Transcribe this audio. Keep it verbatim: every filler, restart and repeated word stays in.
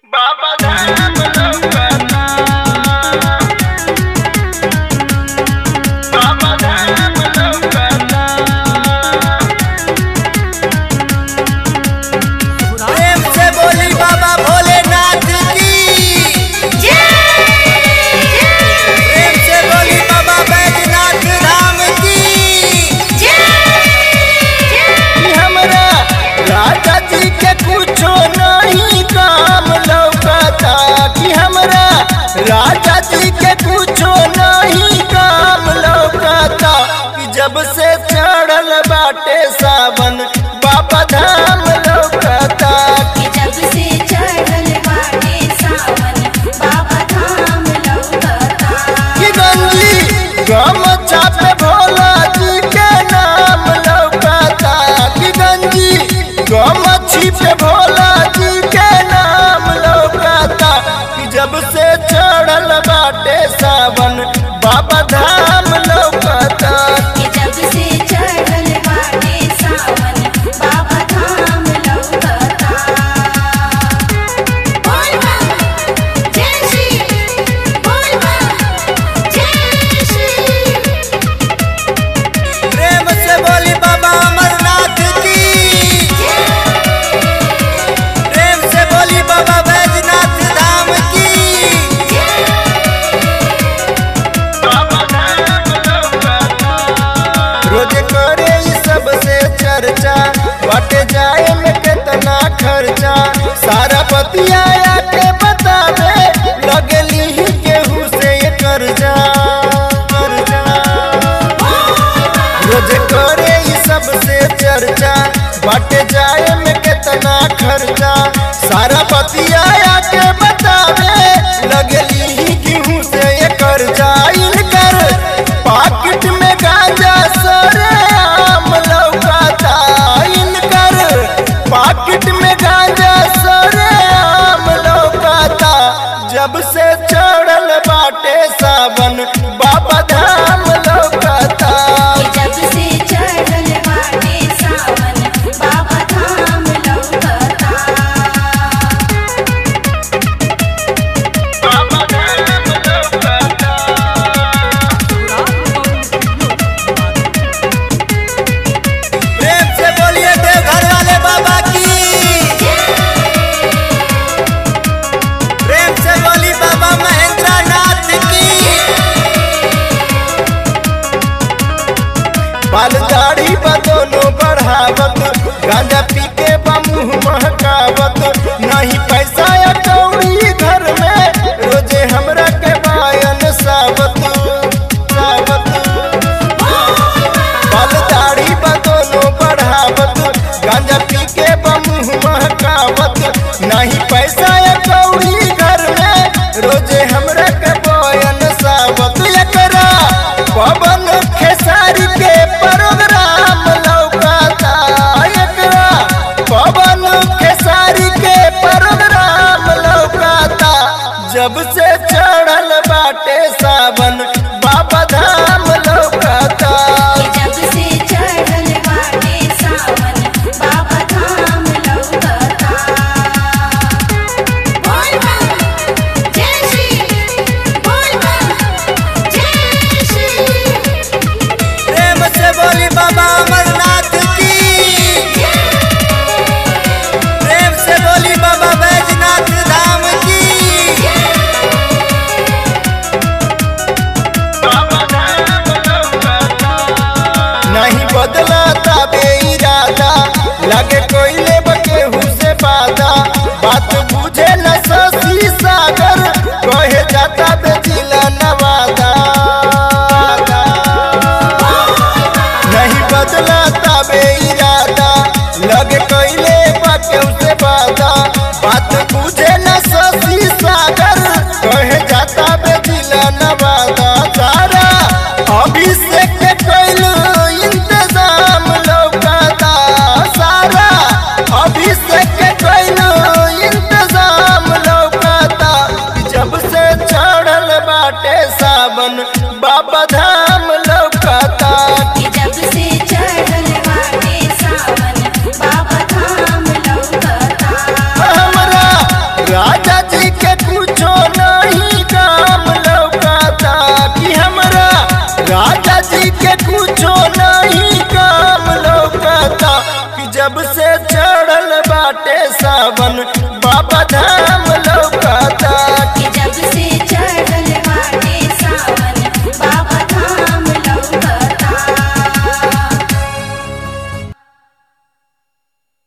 बाबा धाम लौकता, बाबा धाम लौकता। प्रेम से बोली बाबा भोलेनाथ की जय। प्रेम से बोली बाबा बैजनाथ धाम की जय। हमरा राजा जी के कुछो नहीं काम लौकता, कि हमरा राजा जी के कुछो नहीं काम लौकता, कि जब से चढ़ल बाटे सावन बाबा धाम लौकता। कि जब से चढ़ल बाटे सावन बाबा धाम लौकता। कि गंजी गमछा पे भोला जी के नाम लौकता, कि गंजी गमछी पे भोला जी के नाम लौकता, कि जब से चढ़ल बाटे सावन बाबा धाम लौकता। कि जब से चढ़ल बाटे सावन बाबा धाम लौकता। बोल बम जय श्री, बोल बम जय श्री। प्रेम से बोली बाबा अमरनाथ की प्रेम से बोली बाबा बैजनाथ धाम की बाबा धाम लौकता। रोज करे ई सबसे चर्चा, बाटे जाए में कितना खर्चा, सारा पतिया के बतावे लगली ही केहू से ये कर्जा कर्जा। रोज करे ई सबसे चर्चा, बाटे जाए में कितना खर्चा, सारा पतिया के बतावे लगली ही केहू से ये कर्जा। इनकर पाकिट में गांजा सरे आम लौकता, इनकर पाकिट में गांजा सरे आम लौकता, जब से चढ़ल बाटे सावन बाबा धाम लौकता। कि जब से चढ़ल बाटे सावन बाबा धाम लौकता। बाबा धाम लौकता। प्रेम से बोलिए देवघर वाले बाबा की प्रेम से बोली बाबा महेंद्र नाथ की बाल दाढ़ी बा दोनों बढ़ावत, गांजा पी के बा मुंह महकावत, नहीं पैसा या कौड़ी घर में, रोजे हमरा के बायन सावत सावत। बाल दाढ़ी बा दोनों बढ़ावत, गांजा पी के बा मुंह महकावत, नहीं पैसा या कौड़ी घर में, रोजे हमरा के बायन सावत। एकरा पवन खेसारी के प्रोग्राम लौकता, एकरा पवन खेसारी के प्रोग्राम लौकता, जब से चढ़ल बाटे सावन बाबा धाम लौकता। कि जब से चढ़ल बाटे सावन बाबा धाम लौकता। बोल बम जय श्री, बोल बम जय श्री। प्रेम से बोली बाबा अमरनाथ की प्रेम से बोली बाबा बैजनाथ धाम की बाबा धाम लौकता। नहीं बदलाता बे इरादा, लगे कोई ले केहू से वादा, बात बुझे न शशि सागर, कहे जाता बेजिला नवादा। नहीं बदलाता बे इरादा, लगे कोई ले केहू से वादा, बात बुझे न शशि सागर, कहे जाता बेजिला नवादा। सारा अभिषेक के कैलू इंतजाम लौकता, सारा अभिषेक के कैलू इंतजाम राजा जी के कुछो नहीं काम लौकता कि जब से चढ़ल बाटे सावन बाबा धाम